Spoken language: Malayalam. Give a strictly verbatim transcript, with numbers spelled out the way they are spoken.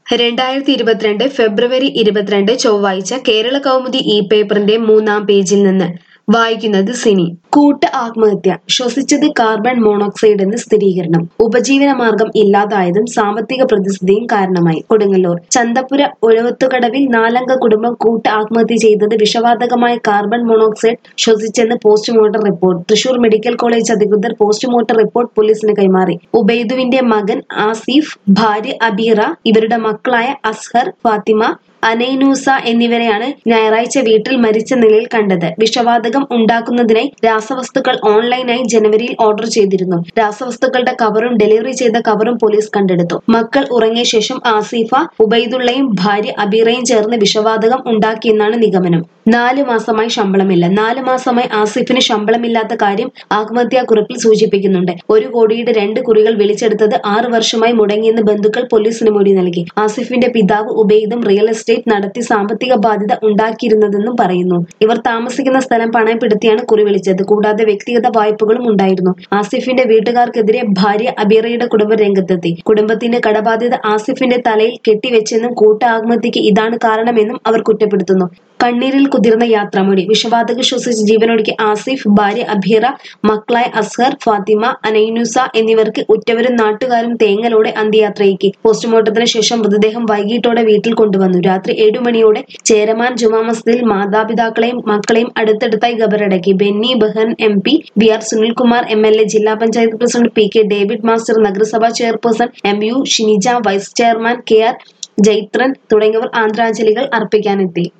രണ്ടായിരത്തി ഇരുപത്തിരണ്ട് ഫെബ്രുവരി ഇരുപത്തിരണ്ട് ചൊവ്വാഴ്ച കേരള കൗമുദി ഇ പേപ്പറിന്റെ മൂന്നാം പേജിൽ നിന്ന് വായിക്കുന്നത് സിനി. കൂട്ട ആത്മഹത്യ, ശ്വസിച്ചത് കാർബൺ മോണോക്സൈഡ് എന്ന് സ്ഥിരീകരണം. ഉപജീവന മാർഗം ഇല്ലാതായതും സാമ്പത്തിക പ്രതിസന്ധിയും കാരണമായി. കൊടുങ്ങല്ലൂർ ചന്തപ്പുര ഒഴവത്തുകടവിൽ നാലംഗ കുടുംബം കൂട്ട ആത്മഹത്യ ചെയ്തത് വിഷവാതകമായ കാർബൺ മോണോക്സൈഡ് ശ്വസിച്ചെന്ന് postmortem report. Thrissur medical college അധികൃതർ പോസ്റ്റ്മോർട്ടം റിപ്പോർട്ട് പോലീസിന് കൈമാറി. ഉബൈദുവിന്റെ മകൻ ആസിഫ്, ഭാര്യ അബീറ, ഇവരുടെ മക്കളായ അസ്ഹർ, ഫാത്തിമ, അനൈനൂസ എന്നിവരെയാണ് ഞായറാഴ്ച വീട്ടിൽ മരിച്ച നിലയിൽ കണ്ടത്. വിഷവാതകം ഉണ്ടാക്കുന്നതിനായി രാസവസ്തുക്കൾ ഓൺലൈനായി ജനുവരിയിൽ ഓർഡർ ചെയ്തിരുന്നു. രാസവസ്തുക്കളുടെ കവറും ഡെലിവറി ചെയ്ത കവറും പോലീസ് കണ്ടെടുത്തു. മക്കൾ ഉറങ്ങിയ ശേഷം ആസിഫ, ഉബൈദുള്ളയും ഭാര്യ അബീറയും ചേർന്ന് വിഷവാതകം ഉണ്ടാക്കിയെന്നാണ് നിഗമനം. നാലു മാസമായി ശമ്പളമില്ല. നാലു മാസമായി ആസിഫിന് ശമ്പളമില്ലാത്ത കാര്യം ആത്മഹത്യാക്കുറിപ്പിൽ സൂചിപ്പിക്കുന്നുണ്ട്. ഒരു കോടിയുടെ രണ്ട് കുറികൾ വിളിച്ചെടുത്തത് ആറു വർഷമായി മുടങ്ങിയെന്ന് ബന്ധുക്കൾ പോലീസിന് മൊഴി നൽകി. ആസിഫിന്റെ പിതാവ് ഉബൈദും റിയൽ എസ്റ്റേറ്റ് നടത്തി സാമ്പത്തിക ബാധ്യത ഉണ്ടാക്കിയിരുന്നതെന്നും പറയുന്നു. ഇവർ താമസിക്കുന്ന സ്ഥലം പണയപ്പെടുത്തിയാണ് കുറി വിളിച്ചത്. കൂടാതെ വ്യക്തിഗത വായ്പകളും ഉണ്ടായിരുന്നു. ആസിഫിന്റെ വീട്ടുകാർക്കെതിരെ ഭാര്യ അബീറയുടെ കുടുംബം രംഗത്തെത്തി. കുടുംബത്തിന്റെ കടബാധ്യത ആസിഫിന്റെ തലയിൽ കെട്ടിവെച്ചെന്നും കൂട്ട ആത്മഹത്യക്ക് ഇതാണ് കാരണമെന്നും അവർ കുറ്റപ്പെടുത്തുന്നു. കണ്ണീരിൽ കുതിർന്ന യാത്രാമൊഴി. വിഷവാതകം ശ്വസിച്ച് ജീവനൊടുക്കിയ ആസിഫ്, ഭാര്യ അബീറ, മക്കളായ അസ്ഹർ, ഫാത്തിമ, അനൈനുസ എന്നിവർക്ക് ഉറ്റവരും നാട്ടുകാരും തേങ്ങലോടെ അന്ത്യയാത്രയാക്കി. പോസ്റ്റ്മോർട്ടത്തിന് ശേഷം മൃതദേഹം വൈകിട്ടോടെ വീട്ടിൽ കൊണ്ടുവന്നു. രാത്രി ഏഴു മണിയോടെ ചേരമാൻ ജുമാ മസ്ജിദിൽ മാതാപിതാക്കളെയും മക്കളെയും അടുത്തടുത്തായി ഖബറടക്കി. Benny Behanan M P, V R Sunilkumar M L A, ജില്ലാ panchayat president P K David master, നഗരസഭാ chairperson M U Shinija, vice chairman K R Jaithran തുടങ്ങിയവർ ആദരാഞ്ജലികൾ അർപ്പിക്കാനെത്തി.